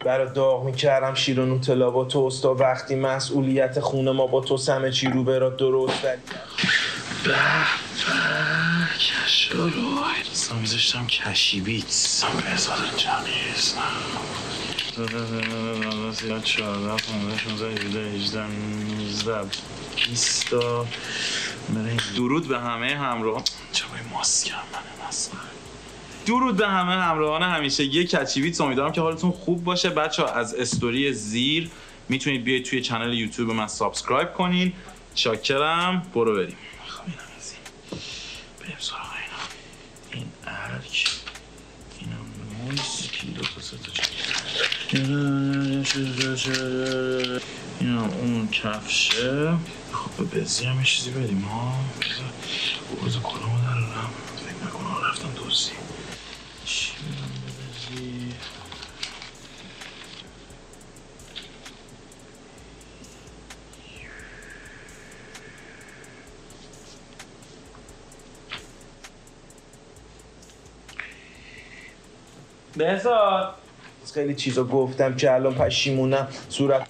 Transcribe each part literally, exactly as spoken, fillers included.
برای داغ میکردم شیر و نوتلا با توست تا وقتی مسئولیت خونه ما با تو همه چی رو برات درست داری. به به کشو رو اصلا میذاشتم کشیبیت بزاد اینجا نیست سیاد چهارده پانزده شانزده هجده هجده نوزده بیست تا درود به همه همراهان چه باید ماسکم منه نصر درود به همه همراهان همیشه یه کچیویت. امیدوارم که حالتون خوب باشه بچه ها. از استوری زیر میتونید بیاید توی چنل یوتیوب من سابسکرایب کنین. شاکرم. برو بریم. خب اینم از این بریم سراغ اینا. این ارک اینم مویس که دو تا سه تا اینم اون کفشه. خب به بزی هم یه چیزی بدیم ها. بزا کلامو درارم فکر نکنم رفتم دوزی چی بدم به بزی. بهزاد خیلی چیزا گفتم که الان پشیمونم. صورت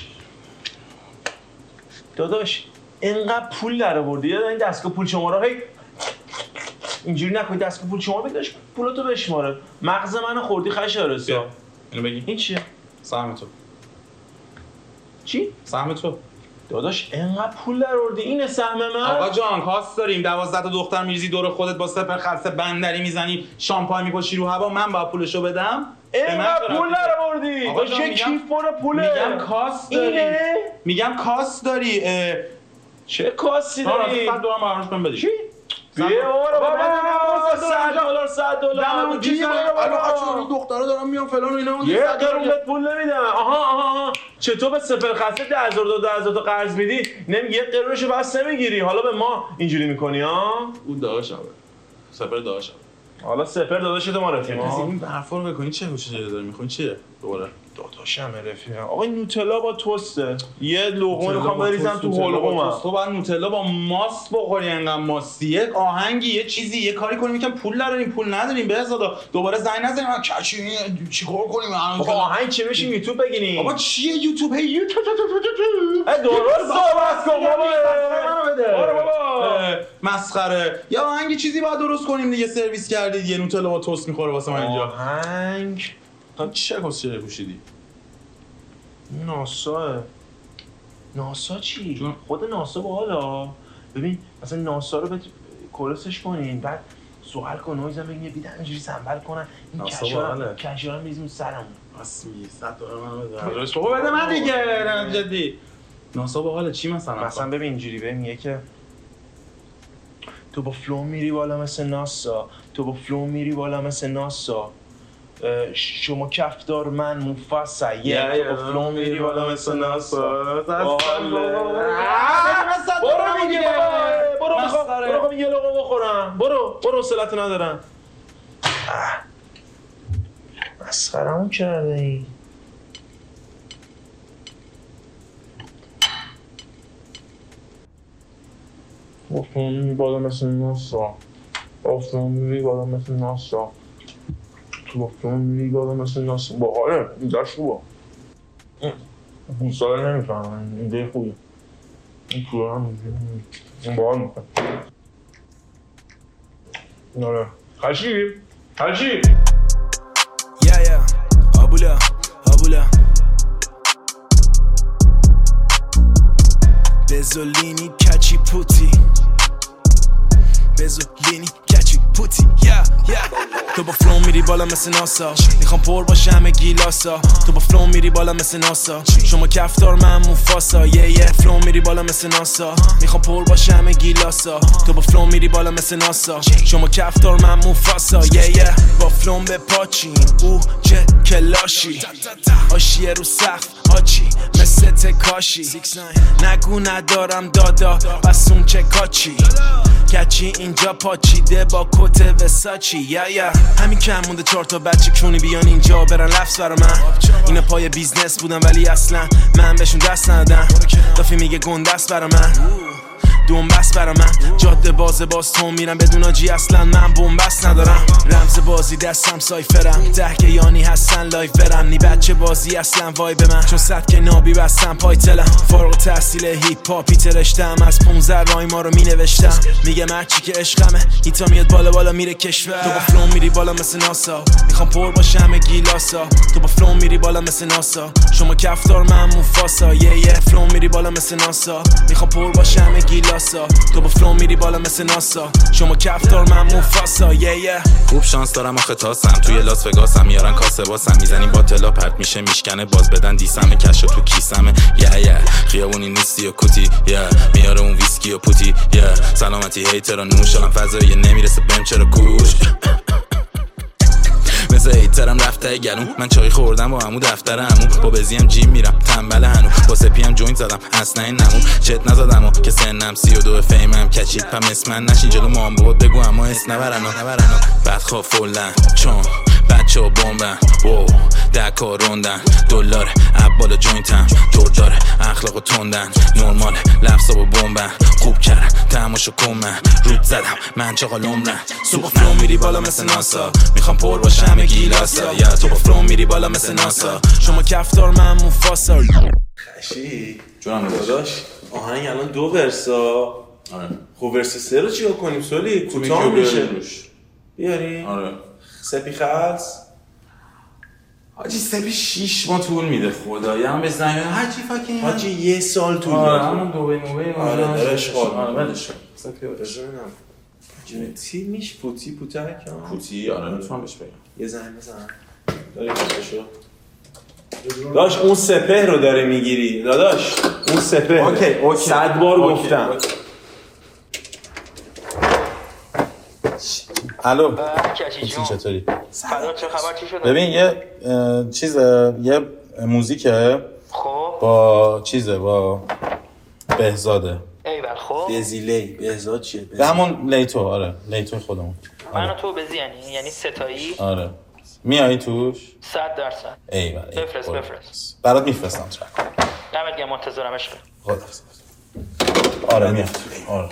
داداش اینقدر پول در آوردی یا این دستگاه پول شماره هی اینجوری نکنی دستگاه پول شماره بگیرش پولاتو بشماره. مغز منو خوردی خشارسا. اینو بگی. این چیه؟ سهم تو. چی؟ سهم تو. داداش اینقدر پول در آوردی اینه سهم من؟ آقا جان کاست داریم دوازده تا دختر میریزی دور خودت با سپر خلصه بندری میزنی شامپاین میپاشی رو هوا من باید پولشو بدم؟ اینقدر پول در آوردی. آقا جان چه کیف پر پوله؟ میگم کاست داری. اینه؟ میگم کاست داری. چه کاستی داری؟ صد دلار برامش بهم بدی. چی؟ بیا بابا بابا صد دلار صد دلار اون چیزی الان دخترا دارن میان فلان و اینا یه قرون بهت پول نمیدم. آها آها چطور به سپر خسته ده هزار دو هزار تا قرض میدی نمی یه قرونشو بس نمیگیری حالا به ما اینجوری میکنی ها؟ اون داداشم سپر داداشم. حالا سپر داداشت ما رفیقیم ها. این حرفا رو بکنی چه گوشه داری میخونی چیه دوباره؟ داداشم رفیقم. آقا نوتلا با توسته. یه لقمه میخوام بریزم تو حلقومم. تو باید نوتلا با ماست بخوری. انقدر ماستی یک آهنگی یه چیزی یه کاری کنیم یکم پول نداریم پول نداریم بهزادا دوباره زنگ نزنیم کچی چیکار کنیم الان. آقا آهنگ چی بشیم یوتیوب بگینیم. آقا چیه یوتیوب هی یوتیوب درست صحبت کن بابا. آره بابا مسخره. یا آهنگ چیزی باید درست کنیم دیگه. سرویس کردید یه نوتلا با توست میخوره واسه من اینجا. آهنگ تا چه کسی پوشیدی؟ ناسا. ناسا چی؟ جون. خود ناسا باحالا. ببین مثلا ناسا رو بهت کورسش کنین بعد سوال کن نویزم بگین یه بیدن اینجوری سنبل کنن این کشارم کشارم میزیم سرمون. راست صد دلار من بده. بابا بده من دیگه جدی. ناسا باحاله چی مثلا؟ مثلا ببین اینجوری بهم میگه که تو با فلو میری بالا مثل ناسا تو با فلو میری بالا مثل ناسا شما کفدار من موفاسا یه تو با فلو میری بالا مثل ناسا. برو میگه برو میخوام برو یه لقمه بخورم. برو برو حوصله‌تو ندارم. مسخره‌مون کرده این. با میری بالا مثل ناسا با میری بالا مثل ناسا تو با میری بالا مثل ناسا. باحاله این داشت خوبه. این ساله نمیفهمم این ده خوبه. این پوله هم این باحال میکنه. ناره خشی خشی یا یا آبولا آبولا بزولینی کچی پوتی بزولینی کچی پوتی یا یا تو با فلو میری بالا مثل ناسا میخوام پر باشه همه گیلاسا تو با فلو میری بالا مثل ناسا شما کفدار من موفاسا یه یه فلو میری بالا مثل ناسا میخوام پر باشه همه گیلاسا تو با فلو میری بالا مثل ناسا شما کفدار من موفاسا یه یه با فلوم به پاچین او چه کلاشی آشیه رو سقف آچی مثل تکاشی نگو ندارم دادا بس اون چه کاچی کچی اینجا پاچیده با کت وساچی یا یا همین کم مونده چهار تا بچه کونی بیان اینجا برن لفظ برا من اینا پای بیزنس بودن ولی اصلا من بهشون دست ندادم دافی میگه گندست برا من دون بس برا من جاده باز باز تو میرم بدون آجی اصلا من بومبست ندارم رمز بازی دستم سایفرم ده که یانی هستن لایف برم نی بچه بازی اصلا وای به من چون صد که نابی بستم پای تلم فارغ تحصیل هیپ هاپی ترشتم از پونزده رای ما رو می نوشتم میگه مرچی که عشقمه هیتا میاد بالا بالا میره کشور تو با فلو میری بالا مثل ناسا میخوام پر باشه همه گیلاسا تو با فلو میری بالا مثل ناسا شما کفتار من موفاسا یه یه فلو میری بالا مثل ناسا میخوام پر باشه همه گیلاسا تو با فلو میری بالا مثل ناسا شما کفتار من موفاسا یه یه خوب شانس دارم آخه تاسم توی لاس وگاسم میارن کاسه باسم میزنیم با تلا پرت میشه میشکنه باز بدن دیسمه کشه تو کیسمه یه یه خیابونی نیستی و کوتی یه میاره اون ویسکی و پوتی یه سلامتی هیترا نوشالم فضایی نمیرسه بهم چرا گوش مثل ایترم رفته گلون من چای خوردم با عمو دفتر عمو با بزیم جیم میرم تنبل هنو با سپیم جوینت زدم اصلا این نمون چت نزدم و که سنم سی و دو فیمم کچید پم اسمن نشین جلو مام بود بگو اما اس نبرنو بدخواه فولن چون بچه ها بومبن وو دکا روندن دلار عبال جوینتم دور داره اخلاق و تندن نورمال لفظا با بومبن خوب کردن تماشا کن من رود زدم من چاقال عمرن تو با فلو میری بالا مثل ناسا میخوام پر باشه همه گیلاسا یا تو با فلو میری بالا مثل ناسا شما کفتار من موفاسا خشی جونم داداش آهنگ الان دو ورسا آره خب ورس سه رو چیکار کنیم سولی کوتاه میشه بیاری آره سپی خلص حاجی سپی شیش ماه طول میده خدایی هم بزنیم هرچی فاکین حاجی یه سال طول میده آره همون دو بین موبین آره داره اشغال آره ولش کن سپی بزنم پوتی میش پوتی پوتک پوتی آره میتونم بهش بگم یه زنگ بزن داری کسشو داش اون سپه رو داره میگیری داداش اون سپه اوکی اوکی صد بار گفتم الو کچی چطوری؟ سلام چه خبر چی شده؟ ببین یه چیز یه موزیکه خب با چیزه با بهزاده ایول خب بزیلی بهزاد چیه؟ به همون لیتو آره لیتو خودمون من و تو بزی یعنی یعنی ستایی آره میایی توش؟ صد درصد ایول بفرست بفرست برات میفرستم ترک دمت گرم منتظرم عشق خدا آره میاد آره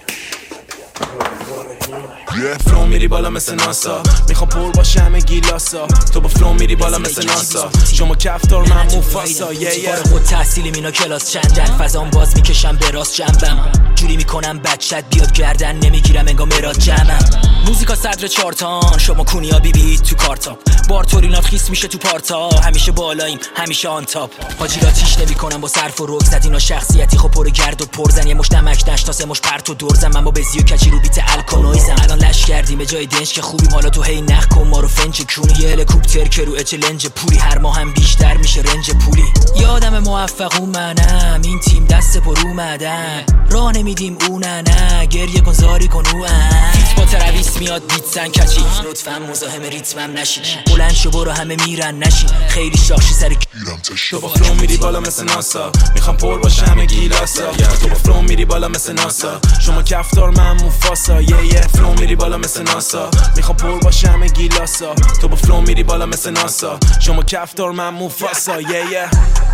فلو میری بالا مثل ناسا میخوام پر باشه همه گیلاسا تو با فلو میری بالا مثل ناسا شما کفتار من موفاسا یه یه خود تحصیلیم اینا کلاس چندن فضام باز میکشم به راست جنبم جوری میکنم بچت بیاد گردن نمیگیرم انگار مراد جمعم موزیکا صدر چارتان شما کونیا بی بی تو کارتاپ بارتورینات خیس میشه تو پارتا همیشه بالاییم همیشه آن تاپ حاجی راتیش نمیکنم با صرف و رک زد اینا شخصیتی خب پر گرد و پرزن یه مش نمک دشت تا سه مش پرت و دورزن من با بزی و کچی رو بیت الکونویزم الان لش کردیم به جای دنج که خوبیم حالا تو هی نخ کن ما رو فنج کونی یه هلیکوپتر که رو اچلنج پوری هر ماه هم بیشتر میشه رنج پولی یادم موفقون منم این تیم دست پر اومدن راه نمیدیم اون نه گریه کن زاری کن اون فیت با ترویس میاد بیت سن کچی لطفا مزاحم ریتمم نشین بلند شو برو همه میرن نشین خیلی شاخشی سر تو با فلو میری بالا مثل ناسا میخوام پر باشه همه گیلاسا تو با فلو میری بالا مثل ناسا شما کفتار من موفاسا یه یه فلو میری بالا مثل ناسا میخوام پر باشه همه گیلاسا تو با فلو میری بالا مثل ناسا شما کفتار من موفاسا یه یه